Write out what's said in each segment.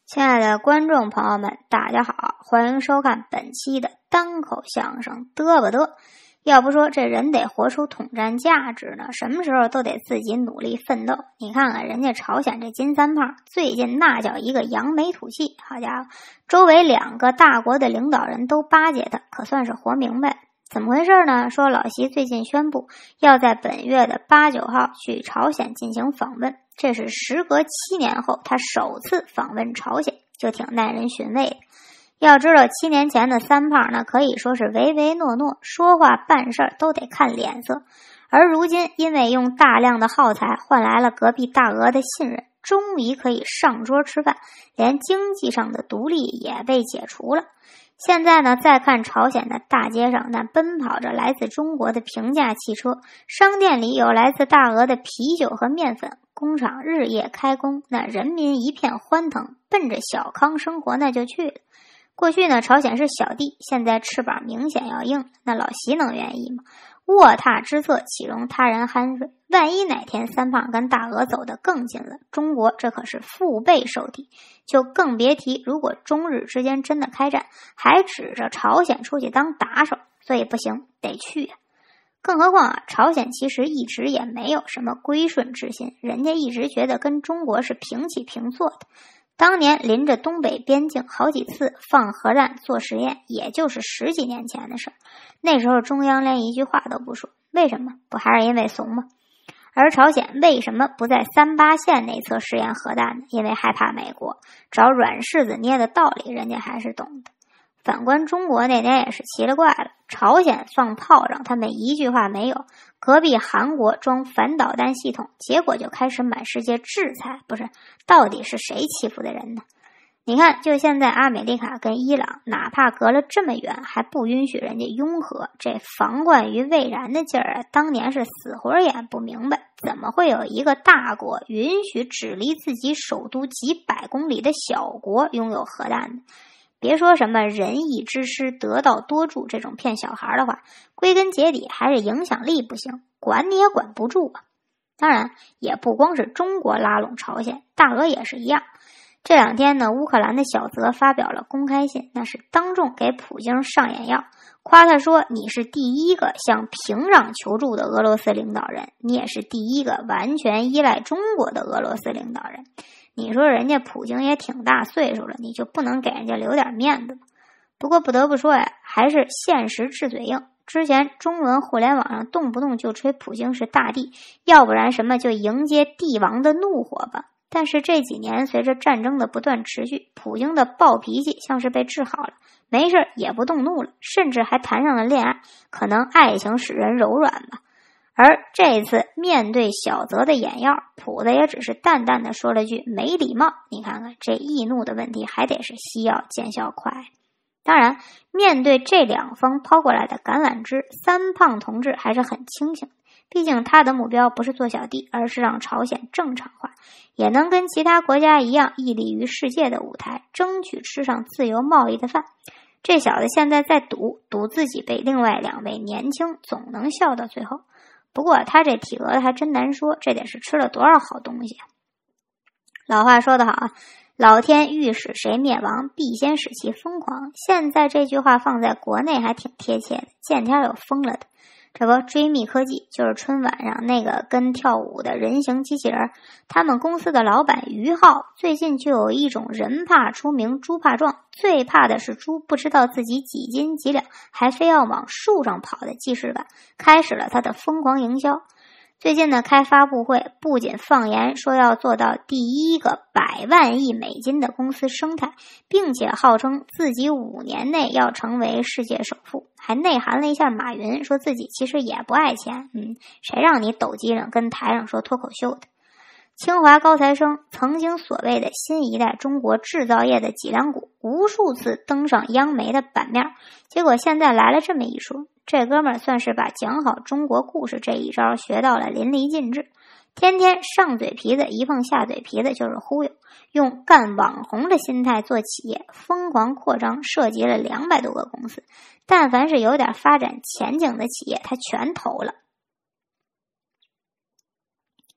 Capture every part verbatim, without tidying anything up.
亲爱的观众朋友们，大家好，欢迎收看本期的单口相声嘚吧嘚。要不说这人得活出统战价值呢，什么时候都得自己努力奋斗。你看看人家朝鲜这金三胖，最近那叫一个扬眉吐气，好家伙，周围两个大国的领导人都巴结他，可算是活明白了。怎么回事呢？说老习最近宣布要在本月的八九号去朝鲜进行访问，这是时隔七年后他首次访问朝鲜，就挺耐人寻味的。要知道七年前的三胖呢，可以说是唯唯诺诺，说话办事都得看脸色，而如今因为用大量的耗材换来了隔壁大俄的信任，终于可以上桌吃饭，连经济上的独立也被解除了。现在呢，再看朝鲜的大街上，那奔跑着来自中国的平价汽车，商店里有来自大俄的啤酒和面粉，工厂日夜开工，那人民一片欢腾，奔着小康生活那就去了。过去呢，朝鲜是小弟，现在翅膀明显要硬，那老习能愿意吗？卧榻之侧岂容他人酣睡？万一哪天三胖跟大俄走得更近了，中国这可是腹背受敌，就更别提如果中日之间真的开战，还指着朝鲜出去当打手，所以不行，得去啊。更何况啊，朝鲜其实一直也没有什么归顺之心，人家一直觉得跟中国是平起平坐的。当年临着东北边境好几次放核弹做实验，也就是十几年前的事儿。那时候中央连一句话都不说，为什么？不还是因为怂吗？而朝鲜为什么不在三八线内侧试验核弹呢？因为害怕美国，找软柿子捏的道理人家还是懂的。反观中国那年也是奇了怪了，朝鲜放炮仗他们一句话没有，隔壁韩国装反导弹系统，结果就开始满世界制裁，不是，到底是谁欺负的人呢？你看就现在阿美利卡跟伊朗哪怕隔了这么远还不允许人家拥核，这防患于未然的劲儿啊，当年是死活也不明白，怎么会有一个大国允许只离自己首都几百公里的小国拥有核弹呢？别说什么仁义之师得道多助这种骗小孩的话，归根结底还是影响力不行，管你也管不住啊。当然也不光是中国拉拢朝鲜，大俄也是一样。这两天呢，乌克兰的小泽发表了公开信，那是当众给普京上眼药，夸他说你是第一个向平壤求助的俄罗斯领导人，你也是第一个完全依赖中国的俄罗斯领导人。你说人家普京也挺大岁数了，你就不能给人家留点面子吗？不过不得不说呀，还是现实治嘴硬。之前中文互联网上动不动就吹普京是大帝，要不然什么就迎接帝王的怒火吧。但是这几年随着战争的不断持续，普京的暴脾气像是被治好了，没事也不动怒了，甚至还谈上了恋爱，可能爱情使人柔软吧。而这次面对小泽的眼药，普子也只是淡淡的说了句没礼貌，你看看这易怒的问题还得是西药见效快。当然面对这两方抛过来的橄榄枝，三胖同志还是很清醒，毕竟他的目标不是做小弟，而是让朝鲜正常化，也能跟其他国家一样屹立于世界的舞台，争取吃上自由贸易的饭。这小子现在在赌赌自己被另外两位年轻总能笑到最后。不过他这体格子还真难说，这得是吃了多少好东西啊。老话说得好啊，老天欲使谁灭亡，必先使其疯狂。现在这句话放在国内还挺贴切的，见天有疯了的。这不追觅科技就是春晚上那个跟跳舞的人形机器人，他们公司的老板于浩最近就有一种人怕出名猪怕壮，最怕的是猪不知道自己几斤几两，还非要往树上跑的既视感，开始了他的疯狂营销。最近呢开发布会，不仅放言说要做到第一个百万亿美金的公司生态，并且号称自己五年内要成为世界首富，还内涵了一下马云，说自己其实也不爱钱。嗯，谁让你抖机灵跟台上说脱口秀的？清华高材生曾经所谓的新一代中国制造业的脊梁骨，无数次登上央媒的版面，结果现在来了这么一说，这哥们儿算是把讲好中国故事这一招学到了淋漓尽致，天天上嘴皮子一碰下嘴皮子就是忽悠，用干网红的心态做企业，疯狂扩张，涉及了两百多个公司，但凡是有点发展前景的企业他全投了。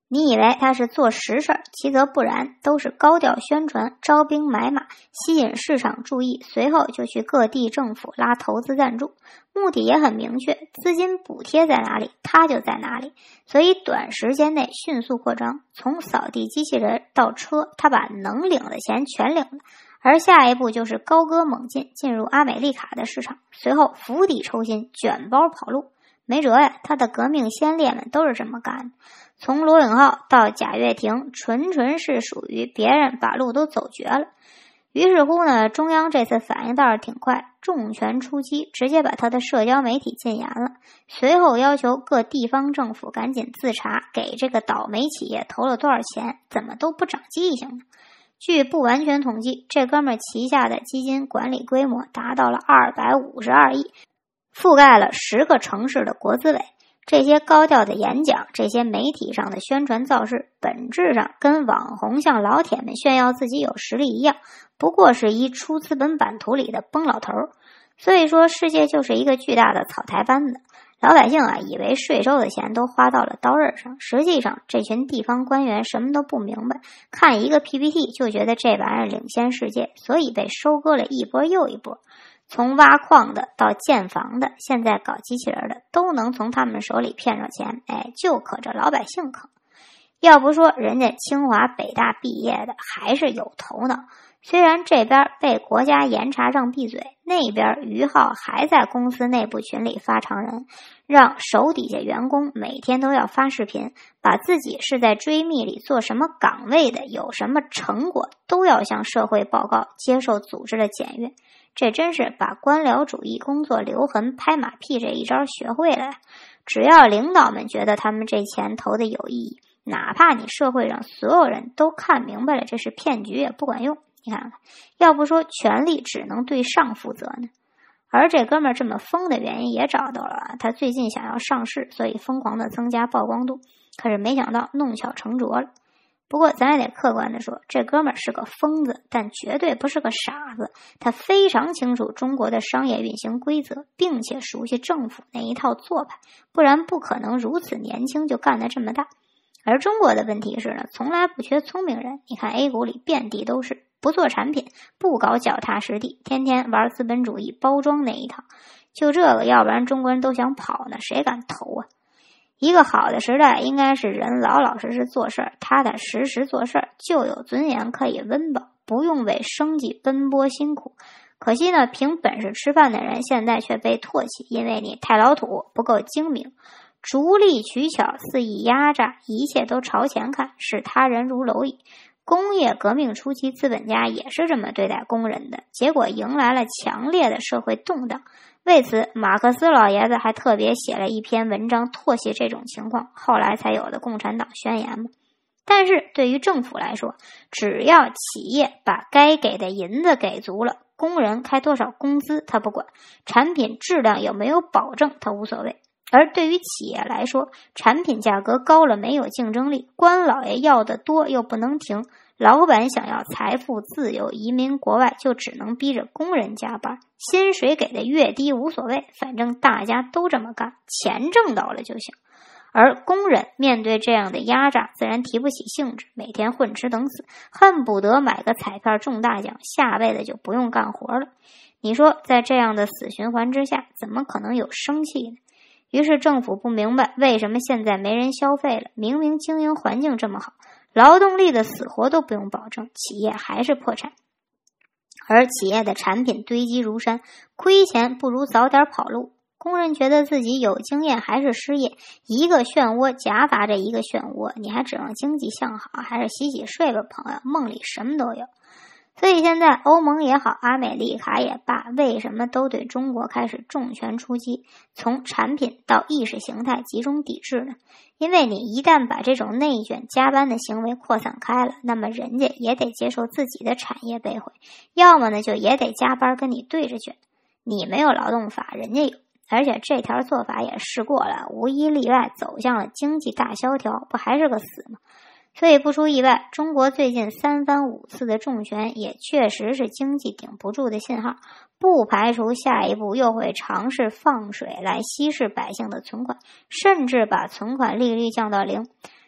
你以为他是做实事，其则不然，都是高调宣传，招兵买马，吸引市场注意，随后就去各地政府拉投资赞助，目的也很明确，资金补贴在哪里，他就在哪里，所以短时间内迅速扩张，从扫地机器人到车，他把能领的钱全领了，而下一步就是高歌猛进，进入阿美利卡的市场，随后釜底抽薪，卷包跑路。没辙呀，他的革命先烈们都是这么干的。从罗永浩到贾跃亭，纯纯是属于别人把路都走绝了。于是乎呢，中央这次反应倒是挺快，重拳出击，直接把他的社交媒体禁言了。随后要求各地方政府赶紧自查，给这个倒霉企业投了多少钱，怎么都不长记性呢？据不完全统计，这哥们儿旗下的基金管理规模达到了二百五十二亿，覆盖了十个城市的国资委。这些高调的演讲，这些媒体上的宣传造势，本质上跟网红向老铁们炫耀自己有实力一样，不过是一出资本版图里的崩老头。所以说世界就是一个巨大的草台班子，老百姓啊以为税收的钱都花到了刀刃上，实际上这群地方官员什么都不明白，看一个 P P T 就觉得这玩意儿领先世界，所以被收割了一波又一波。从挖矿的到建房的，现在搞机器人的，都能从他们手里骗着钱，哎，就可着老百姓坑。要不说人家清华北大毕业的还是有头脑，虽然这边被国家严查让闭嘴，那边于浩还在公司内部群里发长人，让手底下员工每天都要发视频，把自己是在追觅里做什么岗位的，有什么成果，都要向社会报告，接受组织的检阅。这真是把官僚主义工作留痕拍马屁这一招学会了。只要领导们觉得他们这钱投的有意义，哪怕你社会上所有人都看明白了这是骗局也不管用。你看看，要不说权力只能对上负责呢。而这哥们儿这么疯的原因也找到了，他最近想要上市，所以疯狂的增加曝光度，可是没想到弄巧成拙了。不过咱也得客观的说，这哥们儿是个疯子，但绝对不是个傻子，他非常清楚中国的商业运行规则，并且熟悉政府那一套做派，不然不可能如此年轻就干得这么大。而中国的问题是呢，从来不缺聪明人，你看 A 股里遍地都是，不做产品，不搞脚踏实地，天天玩资本主义包装那一套，就这个要不然中国人都想跑呢，谁敢投啊？一个好的时代应该是人老老实实做事，踏踏实实做事，就有尊严可以温饱，不用为生计奔波辛苦。可惜呢，凭本事吃饭的人现在却被唾弃，因为你太老土，不够精明，逐利取巧，肆意压榨，一切都朝前看，视他人如蝼蚁。工业革命初期，资本家也是这么对待工人的，结果迎来了强烈的社会动荡。为此，马克思老爷子还特别写了一篇文章唾弃这种情况，后来才有的共产党宣言嘛。但是对于政府来说，只要企业把该给的银子给足了，工人开多少工资他不管，产品质量有没有保证他无所谓。而对于企业来说，产品价格高了没有竞争力，官老爷要的多又不能停，老板想要财富自由移民国外，就只能逼着工人加班，薪水给的越低无所谓，反正大家都这么干，钱挣到了就行。而工人面对这样的压榨，自然提不起兴致，每天混吃等死，恨不得买个彩票中大奖，下辈子就不用干活了。你说在这样的死循环之下，怎么可能有生气呢？于是政府不明白为什么现在没人消费了，明明经营环境这么好，劳动力的死活都不用保证，企业还是破产。而企业的产品堆积如山，亏钱不如早点跑路。工人觉得自己有经验还是失业，一个漩涡夹杂着一个漩涡，你还指望经济向好，还是洗洗睡吧朋友，梦里什么都有。所以现在欧盟也好，阿美利卡也罢，为什么都对中国开始重拳出击，从产品到意识形态集中抵制呢？因为你一旦把这种内卷加班的行为扩散开了，那么人家也得接受自己的产业被毁，要么呢就也得加班跟你对着卷。你没有劳动法，人家有，而且这条做法也试过了，无一例外走向了经济大萧条，不还是个死吗？所以不出意外，中国最近三番五次的重拳也确实是经济顶不住的信号，不排除下一步又会尝试放水来稀释百姓的存款，甚至把存款利率降到零。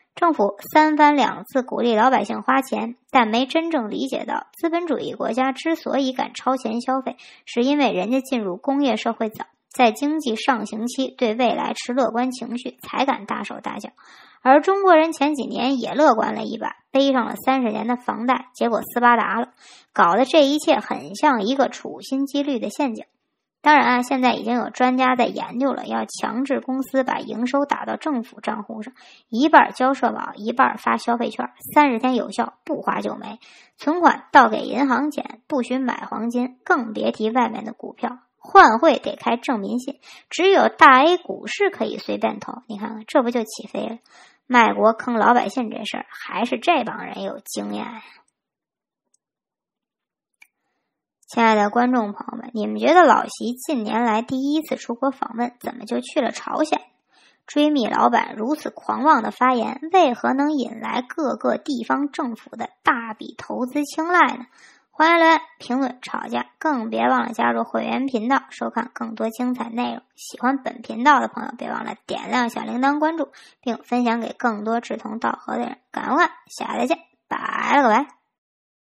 政府三番两次鼓励老百姓花钱，但没真正理解到资本主义国家之所以敢超前消费，是因为人家进入工业社会早，在经济上行期对未来持乐观情绪，才敢大手大脚。而中国人前几年也乐观了一把，背上了三十年的房贷，结果斯巴达了，搞得这一切很像一个处心积虑的陷阱。当然啊，现在已经有专家在研究了，要强制公司把营收打到政府账户上，一半交社保，一半发消费券，三十天有效，不花就没。存款倒给银行钱，不许买黄金，更别提外面的股票。换汇得开证明信，只有大 A 股市可以随便投。你看看，这不就起飞了？卖国坑老百姓这事儿，还是这帮人有经验呀。亲爱的观众朋友们，你们觉得老习近年来第一次出国访问，怎么就去了朝鲜？追觅老板如此狂妄的发言，为何能引来各个地方政府的大笔投资青睐呢？欢迎留言评论吵架，更别忘了加入会员频道收看更多精彩内容。喜欢本频道的朋友别忘了点亮小铃铛关注，并分享给更多志同道合的人。感恩观看，下次再见，拜了个拜。